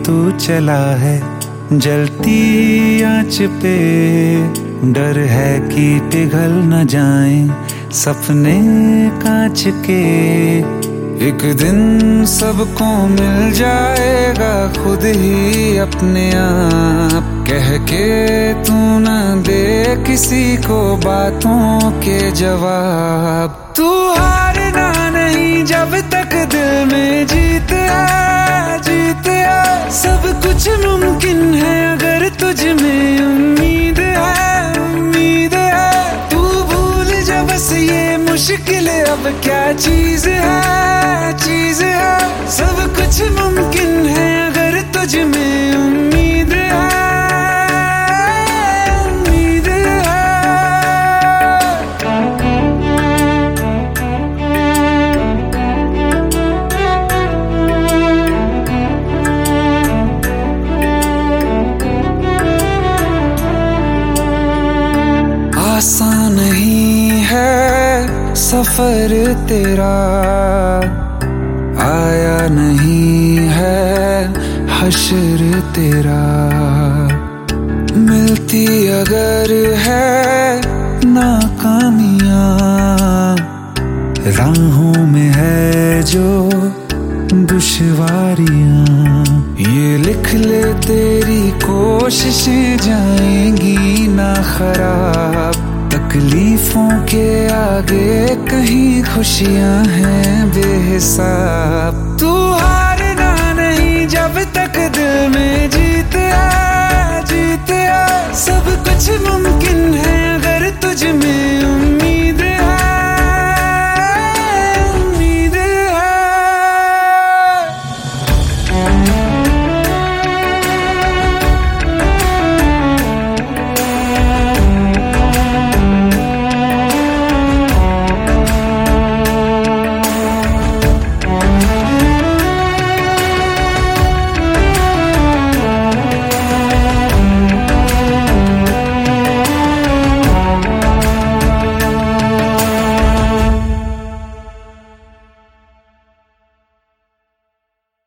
तू चला है जलती आंच पे, डर है कि पिघल न जाएं सपने कांच के। एक दिन सबको मिल जाएगा खुद ही अपने आप, कह के तू न दे किसी को बातों के जवाब। तू हारना नहीं जब तक दिल में जीत है, जीत है। सब कुछ मुमकिन है अगर तुझ में उम्मीद है, उम्मीद है। तू भूल जा बस ये मुश्किल अब क्या चीज है, चीज है। सब कुछ मुमकिन है अगर तुझ में उम्मीद है, उम्मीद है। आसान नहीं है सफर तेरा, आया नहीं है हश्र तेरा। मिलती अगर है नाकामियां, राहों में है जो दुश्वारियां। ये लिख ले तेरी कोशिशें जाएंगी ना खराब, तकलीफों के आगे कहीं खुशियां हैं बेहिसाब। तू